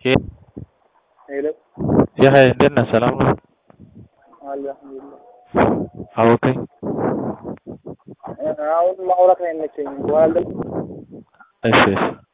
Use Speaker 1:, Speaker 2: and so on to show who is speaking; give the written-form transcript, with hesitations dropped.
Speaker 1: ሄ
Speaker 2: ሄሎ
Speaker 1: የሀይ እንዴት ነህ? ሰላም ነው?
Speaker 2: አልሐምዱሊላህ።
Speaker 1: አወቀኝ።
Speaker 2: አሁን ማውራት አይመቸኝም። በኋላ
Speaker 1: እሺ እሺ